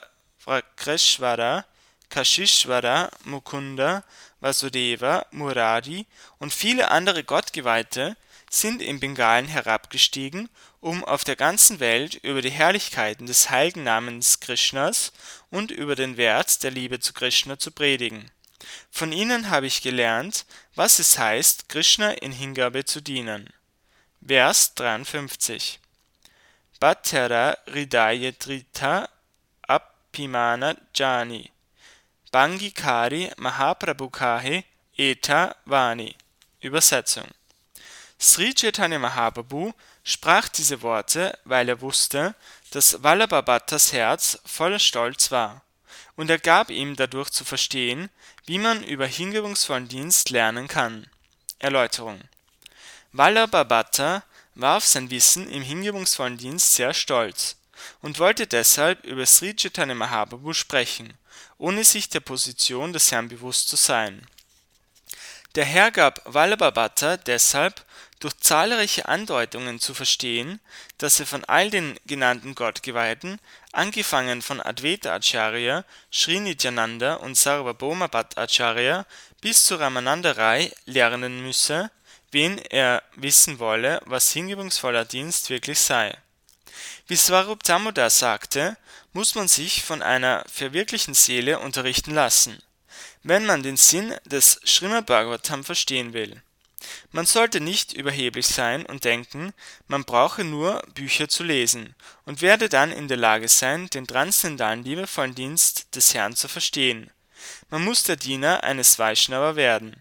Vakreshwara Kashishvara Mukunda Vasudeva Murari und viele andere Gottgeweihte sind in Bengalen herabgestiegen, um auf der ganzen Welt über die Herrlichkeiten des heiligen Namens Krishnas und über den Wert der Liebe zu Krishna zu predigen. Von ihnen habe ich gelernt, was es heißt, Krishna in Hingabe zu dienen. Vers dreiundfünfzig. Bhattara Hridayadrita Apimana Jani Bangikari Mahaprabhukahe Eta Vani. Übersetzung: Sri Chaitanya Mahaprabhu sprach diese Worte, weil er wusste, dass Vallabhabhattas Herz voller Stolz war, und er gab ihm dadurch zu verstehen, wie man über hingebungsvollen Dienst lernen kann. Erläuterung: Vallabhabhatta war auf sein Wissen im hingebungsvollen Dienst sehr stolz und wollte deshalb über Sri Chaitanya Mahaprabhu sprechen, ohne sich der Position des Herrn bewusst zu sein. Der Herr gab Vallabhabhatta deshalb durch zahlreiche Andeutungen zu verstehen, dass er von all den genannten Gottgeweihten, angefangen von Advaita Acharya, Sri Nityananda und Sarvabhauma Bhattacharya bis zu Ramananda Rai, lernen müsse, wen er wissen wolle, was hingebungsvoller Dienst wirklich sei. Wie Swarup Damodar sagte, muss man sich von einer verwirklichten Seele unterrichten lassen, wenn man den Sinn des Srimad Bhagavatam verstehen will. Man sollte nicht überheblich sein und denken, man brauche nur Bücher zu lesen und werde dann in der Lage sein, den transzendentalen liebevollen Dienst des Herrn zu verstehen. Man muss der Diener eines Vaishnava werden.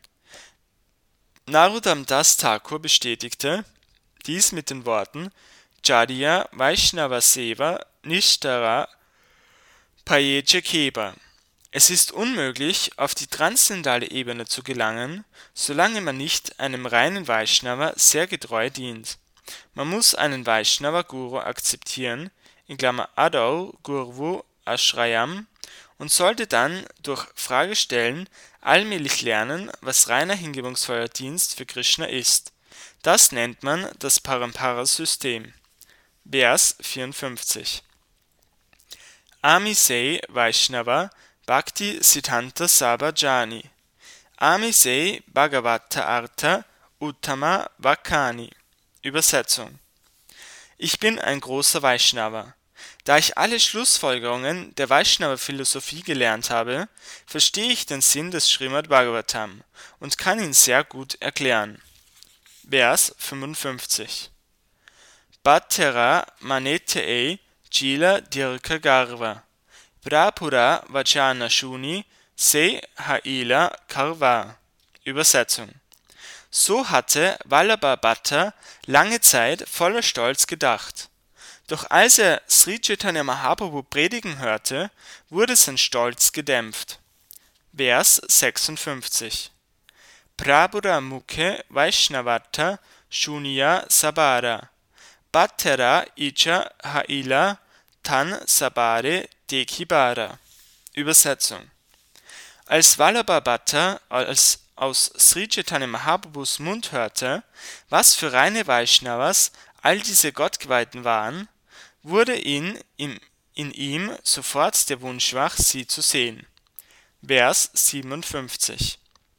Narottam Das Thakur bestätigte dies mit den Worten Jadiya Vaishnava Seva Nishtara Payeja Keba. Es ist unmöglich, auf die transzendentale Ebene zu gelangen, solange man nicht einem reinen Vaishnava sehr getreu dient. Man muss einen Vaishnava Guru akzeptieren, in Klammer Adau Gurvu Ashrayam, und sollte dann durch Fragestellen allmählich lernen, was reiner hingebungsvoller Dienst für Krishna ist. Das nennt man das Parampara-System. Vers vierundfünfzig. Ami sei Vaishnava Bhakti Siddhanta Sabhajani. Ami sei Bhagavata Artha Uttama Vakani. Übersetzung: Ich bin ein großer Vaishnava. Da ich alle Schlussfolgerungen der Vaishnava-Philosophie gelernt habe, verstehe ich den Sinn des Srimad Bhagavatam und kann ihn sehr gut erklären. Vers fünfundfünfzig. Bhattera manete Jila Dirka Garva Prapura Vajana Shuni Se Haila Karva. Übersetzung: So hatte Vallabha lange Zeit voller Stolz gedacht. Doch als er Sri Chaitanya Mahaprabhu predigen hörte, wurde sein Stolz gedämpft. Vers sechsundfünfzig. Prabhura Mukhe Vaishnavata Shuniya Sabara Bhattera Icha Haila Tan Sabare Dekibara. Übersetzung: Als Vallabha Bhatta als aus Sri Chaitanya Mahaprabhus Mund hörte, was für reine Vaishnavas all diese Gottgeweihten waren, wurde in, in, in ihm sofort der Wunsch wach, sie zu sehen. Vers siebenundfünfzig.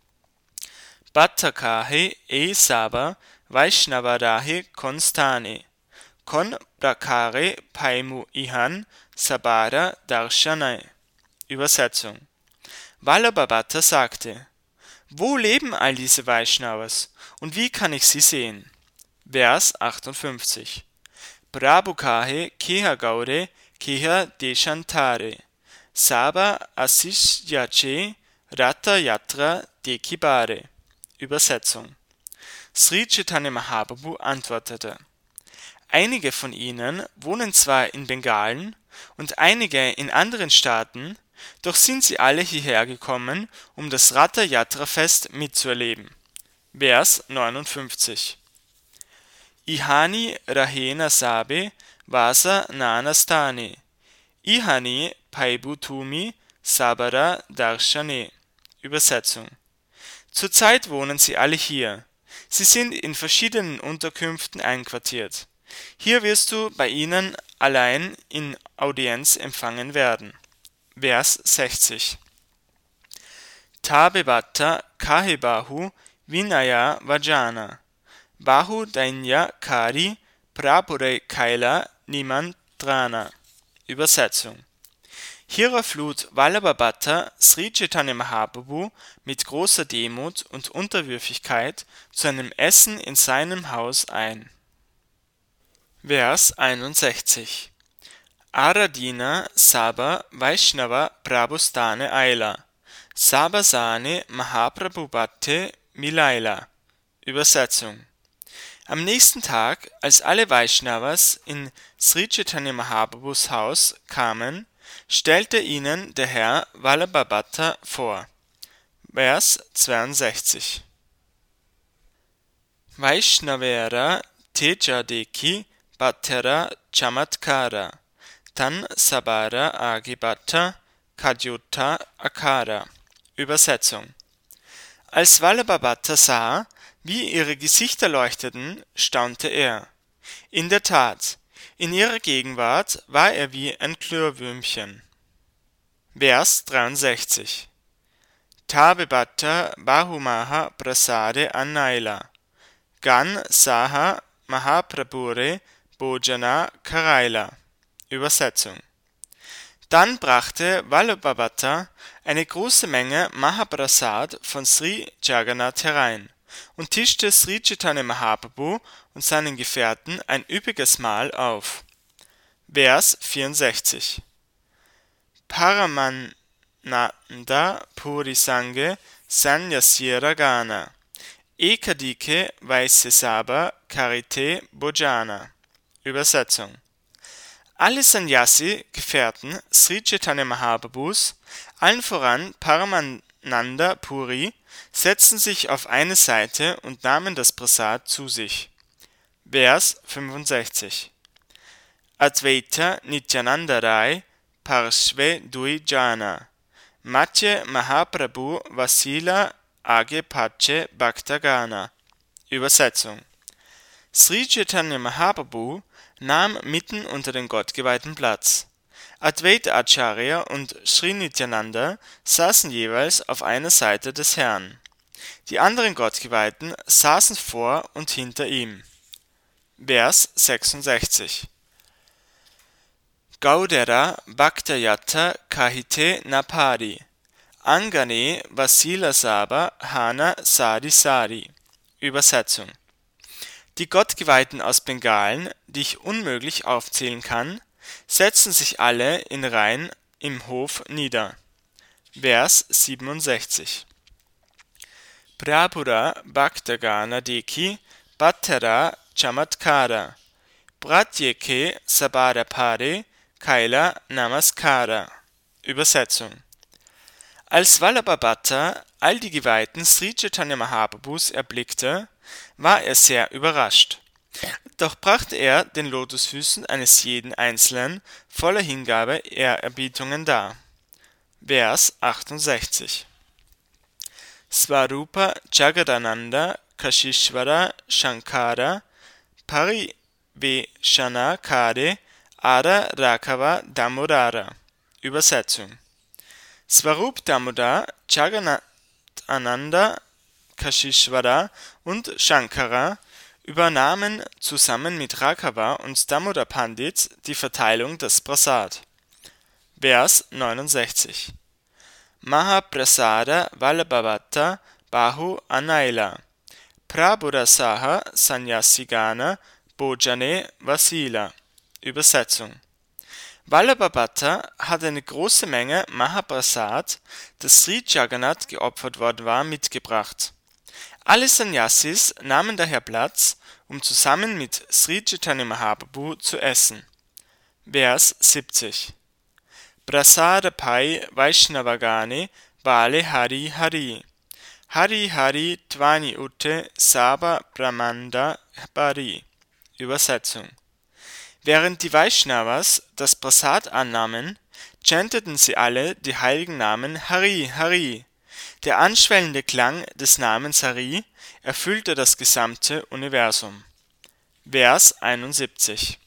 Bhattakahe e Saba Vaishnavarahe Konstane Kon Prakare Paimu Ihan Sabara Darshane. Übersetzung: Vallabha Bhatta sagte: Wo leben all diese Vaishnavas und wie kann ich sie sehen? Vers achtundfünfzig. Prabhukahe Keha Gaure Keha Deshantare Saba Asishyache Ratha Yatra Dekibare. Übersetzung: Sri Chaitanya Mahaprabhu antwortete: Einige von ihnen wohnen zwar in Bengalen und einige in anderen Staaten, doch sind sie alle hierher gekommen, um das Ratha Yatra Fest mitzuerleben. Vers neunundfünfzig. Ihani Rahena Sabe Vasa Nanastane Ihani Paibutumi Sabara Darshane. Übersetzung: Zurzeit wohnen sie alle hier. Sie sind in verschiedenen Unterkünften einquartiert. Hier wirst du bei ihnen allein in Audienz empfangen werden. Vers sechzig. Tabe Bhatta Kahe Bahu Vinaya Vajana Bahu Dainya Kari Prapure Kaila Nimantrana. Übersetzung: Hierauf lud Vallabha Bhatta Sri Chaitanya Mahaprabhu mit großer Demut und Unterwürfigkeit zu einem Essen in seinem Haus ein. Vers einundsechzig. Aradina Saba Vaishnava Prabhustane Aila Sabasane Mahaprabhu Bhatte Milaila. Übersetzung: Am nächsten Tag, als alle Vaishnavas in Sri Chaitanya Mahaprabhus Haus kamen, stellte ihnen der Herr Vallabha Bhatta vor. Vers zweiundsechzig. Vaishnavera Tejadeki Bhattera Chamatkara Tan Sabara Agi Bhatta Kadyutta Akara. Übersetzung: Als Vallabha Bhatta sah, wie ihre Gesichter leuchteten, staunte er. In der Tat, in ihrer Gegenwart war er wie ein Glühwürmchen. Vers dreiundsechzig. Tabe Bhatta Bahumaha Prasade Annaila Gan Saha Mahaprabhure Bhojana Karaila. Übersetzung. Dann brachte Vallabhabhata eine große Menge Mahaprasad von Sri Jagannath herein und tischte Sri Chaitanya Mahaprabhu und seinen Gefährten ein üppiges Mahl auf. Vers vierundsechzig. Paramananda Puri Sange Sanyasira Gana Ekadike Vaisesaba Karite Bhojana. Übersetzung. Alle Sannyasi-Gefährten Sri Chaitanya Mahaprabhus, allen voran Paramananda Puri, setzten sich auf eine Seite und nahmen das Prasad zu sich. Vers fünfundsechzig. Advaita Nityananda Rai Parshve Dui Jana Matye Mahaprabhu Vasila Age Pache Bhaktagana. Übersetzung. Sri Chaitanya Mahaprabhu nahm mitten unter den Gottgeweihten Platz. Advaita Acharya und Sri Nityananda saßen jeweils auf einer Seite des Herrn. Die anderen Gottgeweihten saßen vor und hinter ihm. Vers sechsundsechzig. Gaudera Bhaktayata Kahite Napari Angane Vasila Saba Hana Sari Sari. Übersetzung. Die Gottgeweihten aus Bengalen, die ich unmöglich aufzählen kann, setzen sich alle in Reihen im Hof nieder. Vers siebenundsechzig. Prabhura Bhaktagana Deki Bhattara Chamatkara Pratyeke Sabarapare Kaila Namaskara. Übersetzung. Als Vallabhabhata all die Geweihten Sri Chaitanya Mahaprabhus erblickte, war er sehr überrascht. Doch brachte er den Lotusfüßen eines jeden Einzelnen voller Hingabe Ehrerbietungen dar. Vers achtundsechzig. Svarupa Jagadananda Kashishvara Shankara Pariveshana Kare Ara Rakava Damodara. Übersetzung. Svarup Damodar, Jagannath Ananda, Kashishvara und Shankara übernahmen zusammen mit Rakava und Damodar Pandit die Verteilung des Prasad. Vers neunundsechzig. Mahaprasada Vallabhabhata Bahu Anaila Prabhudasaha Sanyasigana Bhojane Vasila. Übersetzung. Vallabhabhata hat eine große Menge Mahaprasad, das Sri Jagannath geopfert worden war, mitgebracht. Alle Sannyasis nahmen daher Platz, um zusammen mit Sri Chaitanya Mahaprabhu zu essen. Vers siebzig. Prasada Pai Vaishnavagane Vale Hari Hari Hari Hari Tvani Utte Saba Brahmanda Bari. Übersetzung. Während die Vaishnavas das Prasad annahmen, chanteten sie alle die heiligen Namen Hari, Hari. Der anschwellende Klang des Namens Hari erfüllte das gesamte Universum. Vers einundsiebzig.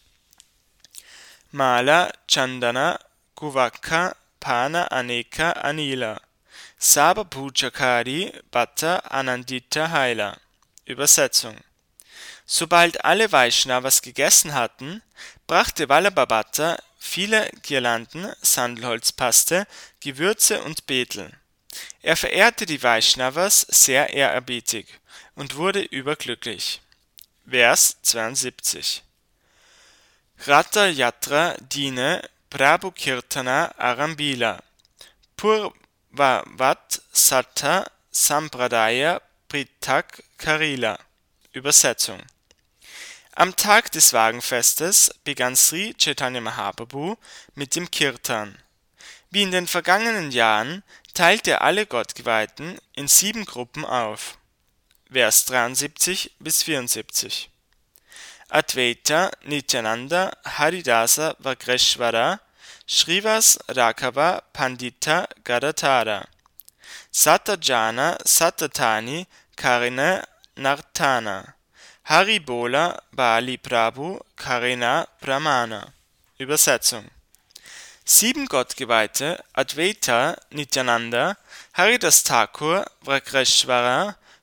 Mala Chandana Guvaka Pana Aneka Anila Saba Pujakari Bhatta Anandita Haila. Übersetzung. Sobald alle Vaishnavas gegessen hatten, brachte Vallabhabhata viele Girlanden, Sandelholzpaste, Gewürze und Betel. Er verehrte die Vaishnavas sehr ehrerbietig und wurde überglücklich. Vers zweiundsiebzig. Ratha Yatra Dine Prabhu Kirtana Arambila Purvavat Sattha Sampradaya Prithak Karila. Übersetzung. Am Tag des Wagenfestes begann Sri Chaitanya Mahaprabhu mit dem Kirtan. Wie in den vergangenen Jahren teilte er alle Gottgeweihten in sieben Gruppen auf. Vers dreiundsiebzig bis vierundsiebzig. Advaita Nityananda Haridasa Vagreshvara Shrivas Rakava Pandita Gadatara Satajana Satatani Karina Nartana Haribola Bali Prabhu Karina Brahmana. Übersetzung. Sieben Gottgeweihte Advaita Nityananda, Haridas Thakur, Vagreshvara,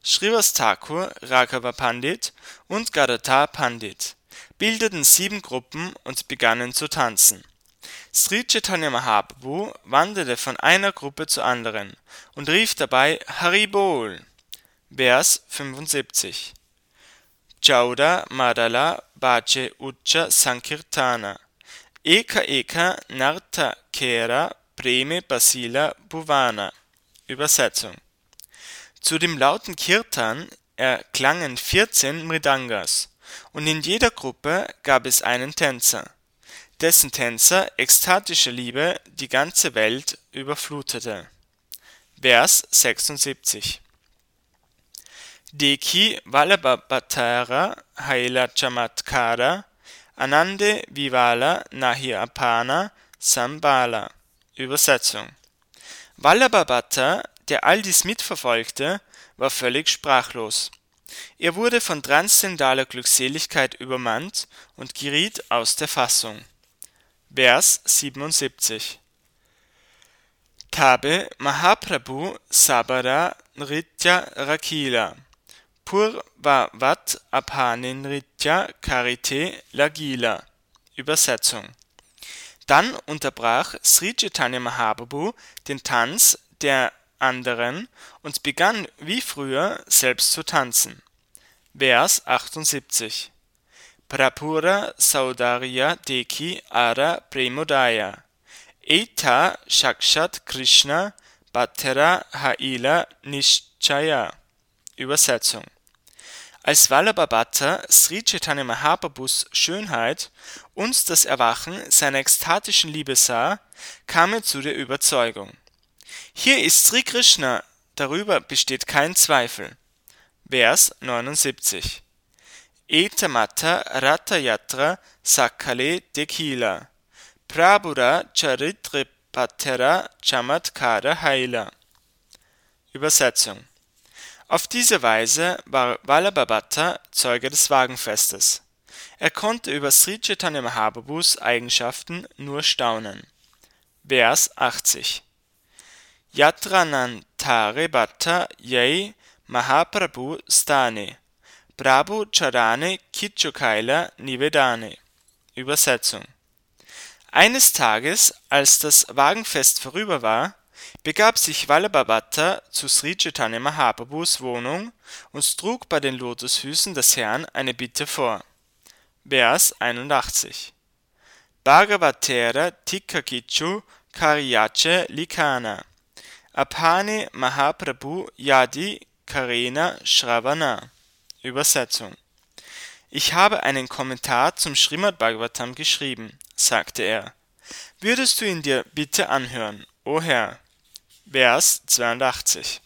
Srivas Thakur, Raghava Pandit und Gadadhar Pandit bildeten sieben Gruppen und begannen zu tanzen. Sri Chaitanya Mahaprabhu wanderte von einer Gruppe zur anderen und rief dabei Hari Bol. Vers fünfundsiebzig. Chauda Madala Bache Ucha Sankirtana Eka Eka Narta Kera Preme Basila Bhuvana. Übersetzung: Zu dem lauten Kirtan erklangen vierzehn Mridangas, und in jeder Gruppe gab es einen Tänzer, dessen Tänzer ekstatische Liebe die ganze Welt überflutete. Vers sechsundsiebzig. Dekhi Vallabhabhatara Haila Chamatkara Anande Vivala Nahi Apana Sambala. Übersetzung: Vallabhabhata, der all dies mitverfolgte, war völlig sprachlos. Er wurde von transzendaler Glückseligkeit übermannt und geriet aus der Fassung. Vers siebenundsiebzig. Tabe Mahaprabhu Sabara Nritya Rakila Purvavat Apane Nritya Karite Lagila. Übersetzung: Dann unterbrach Sri Chaitanya Mahaprabhu den Tanz der anderen und begann wie früher selbst zu tanzen. Vers achtundsiebzig. Prapura Saudarya Dekhi Ara Premodaya Eta Shakshat Krishna Bhattera Haila Nishchaya. Übersetzung: Als Vallabhabhata Sri Chaitanya Mahaprabhus Schönheit und das Erwachen seiner ekstatischen Liebe sah, kam er zu der Überzeugung: Hier ist Sri Krishna, darüber besteht kein Zweifel. Vers neunundsiebzig. Eta Mata Ratayatra Sakale Dekila Prabhura Charitre Bhattera Chamatkara Haila. Übersetzung: Auf diese Weise war Vallabhabhata Zeuge des Wagenfestes. Er konnte über Sri Chaitanya Mahaprabhus Eigenschaften nur staunen. Vers achtzig. Yatranantare Bhatta Yai Mahaprabhu Stane Prabhu Charane Kichokaila Nivedane. Übersetzung: Eines Tages, als das Wagenfest vorüber war, begab sich Vallabhabhata zu Sri Chaitanya Mahaprabhus Wohnung und trug bei den Lotusfüßen des Herrn eine Bitte vor. Vers einundachtzig. Bhagavatera Tikka Kichu Karyache Likana Apane Mahaprabhu Yadi Karena Shravana. Übersetzung: Ich habe einen Kommentar zum Srimad Bhagavatam geschrieben, sagte er. Würdest du ihn dir bitte anhören, o Herr? Vers zweiundachtzig.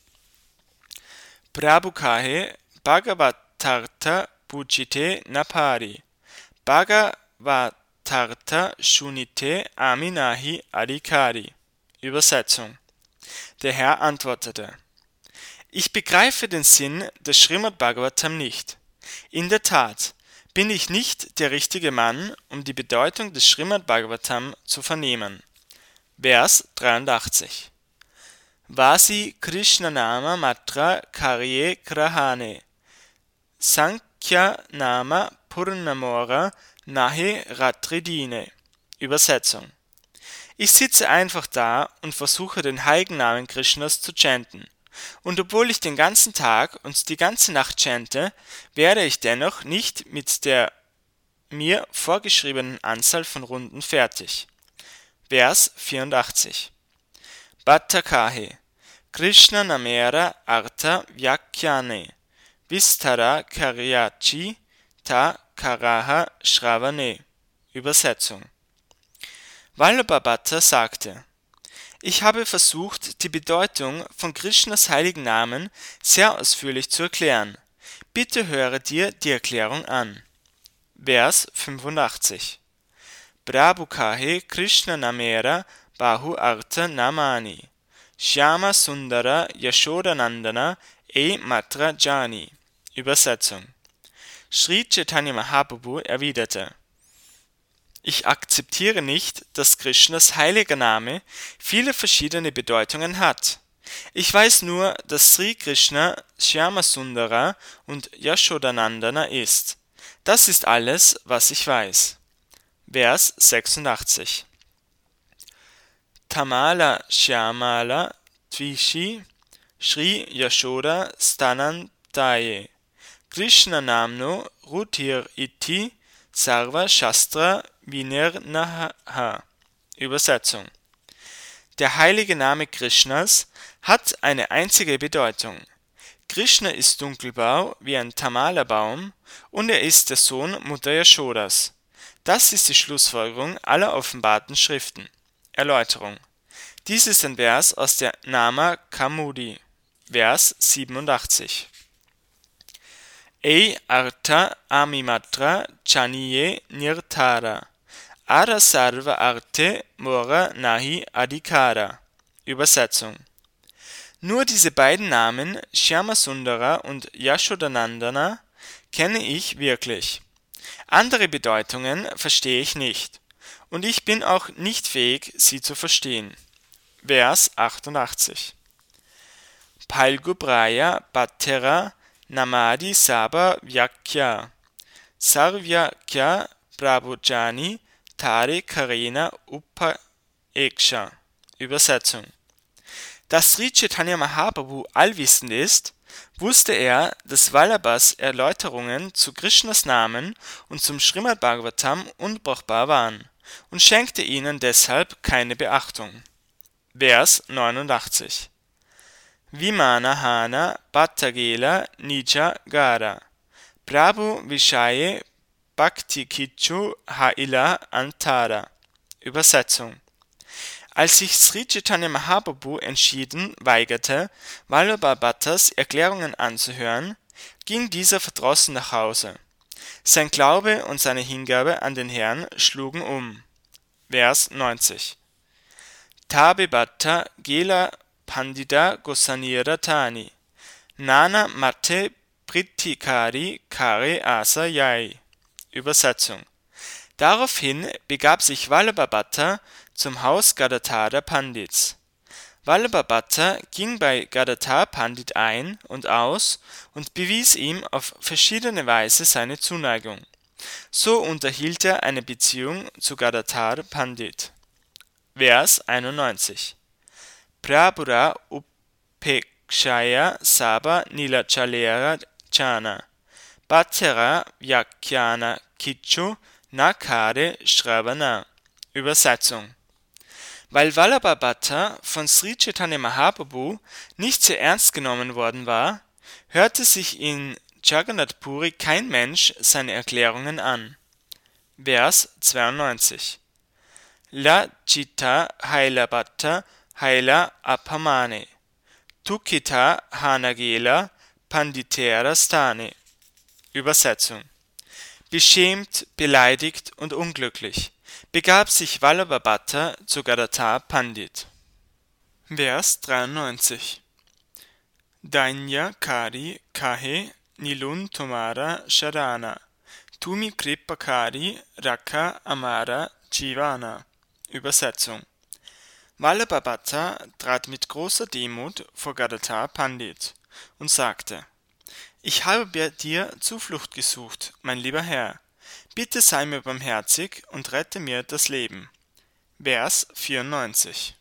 Prabhukahe Bhagavatartha Puchite Napari Bhagavatartha Shunite Aminahi Adhikari. Übersetzung: Der Herr antwortete: Ich begreife den Sinn des Srimad Bhagavatam nicht. In der Tat bin ich nicht der richtige Mann, um die Bedeutung des Srimad Bhagavatam zu vernehmen. Vers dreiundachtzig. Vasi Krishna Nama Matra Karye Grahane Sankhya Nama Purnamora Nahe Ratridine. Übersetzung: Ich sitze einfach da und versuche den heiligen Namen Krishnas zu chanten. Und obwohl ich den ganzen Tag und die ganze Nacht chante, werde ich dennoch nicht mit der mir vorgeschriebenen Anzahl von Runden fertig. Vers vierundachtzig. Bhattakahe Krishna Namera Artha Vyakhyane Vistara Karyachi Ta Karaha Shravane. Übersetzung: Vallabhabhata sagte: Ich habe versucht, die Bedeutung von Krishnas heiligen Namen sehr ausführlich zu erklären. Bitte höre dir die Erklärung an. Vers fünfundachtzig. Prabhukahe Krishna Namera Bahu Artha Namani Shyama Sundara Yashodanandana E Matra Jani. Übersetzung: Sri Chaitanya Mahaprabhu erwiderte: Ich akzeptiere nicht, dass Krishnas heiliger Name viele verschiedene Bedeutungen hat. Ich weiß nur, dass Sri Krishna Shyamasundara und Yashodanandana ist. Das ist alles, was ich weiß. Vers sechsundachtzig. Tamala Shyamala Tvishi Shri Yashoda Stanantaye Krishna Namno Rutir Iti Sarva Shastra Vinirnaha. Übersetzung: Der heilige Name Krishnas hat eine einzige Bedeutung. Krishna ist dunkelblau wie ein Tamala-Baum und er ist der Sohn Mutter Yashodas. Das ist die Schlussfolgerung aller offenbarten Schriften. Erläuterung: Dies ist ein Vers aus der Nama Kaumudi, Vers siebenundachtzig. Ei artha amimatra chaniye nirtara ara sarva arte mora nahi adhikara. Übersetzung: Nur diese beiden Namen, Shyamasundara und Yashodanandana, kenne ich wirklich. Andere Bedeutungen verstehe ich nicht, und ich bin auch nicht fähig, sie zu verstehen. Vers achtundachtzig. Palgubraya Bhattera Namadi Saba Vyakya Sarvyakya Prabhujani Tare Karena Upaeksha. Übersetzung: Da Sri Chaitanya Mahaprabhu allwissend ist, wusste er, dass Vallabhas Erläuterungen zu Krishnas Namen und zum Srimad Bhagavatam unbrauchbar waren und schenkte ihnen deshalb keine Beachtung. Vers neunundachtzig. Vimana Hana Bhattagela Nija Gara Prabhu Vishaye Bhakti Kichu Haila Antara. Übersetzung: Als sich Sri Chaitanya Mahaprabhu entschieden weigerte, Vallabha Bhattas Erklärungen anzuhören, ging dieser verdrossen nach Hause. Sein Glaube und seine Hingabe an den Herrn schlugen um. Vers neunzig. Tabe Bhatta Gela Pandita Gosanira Tani Nana Mate Pritikari Kare Asa Yai. Übersetzung: Daraufhin begab sich Vallabha Bhatta zum Haus Gadadhara Pandits. Vallabha Bhatta ging bei Gadadhar Pandit ein und aus und bewies ihm auf verschiedene Weise seine Zuneigung. So unterhielt er eine Beziehung zu Gadadhar Pandit. Vers einundneunzig. Prabhura Upekshaya Saba Nilachalera Chana Bhattera Vyakyana Kichu Nakare Shravana. Übersetzung: Weil Vallabha Bhatta von Sri Chaitanya Mahaprabhu nicht sehr ernst genommen worden war, hörte sich in Jagannath Puri kein Mensch seine Erklärungen an. Vers zweiundneunzig. La Chitta Haila Bhatta Haila Apamane Tukita Hanagela Panditera Stane. Übersetzung: Beschämt, beleidigt und unglücklich begab sich Vallabha Bhatta zu Gadadhar Pandit. Vers dreiundneunzig. Dainya Kari Kahe Nilun Tomara Sharana Tumi Kripa Kari Rakha Amara Jivana. Übersetzung: Vallabha Bhatta trat mit großer Demut vor Gadadhar Pandit und sagte: Ich habe bei dir Zuflucht gesucht, mein lieber Herr. Bitte sei mir barmherzig und rette mir das Leben. Vers vierundneunzig.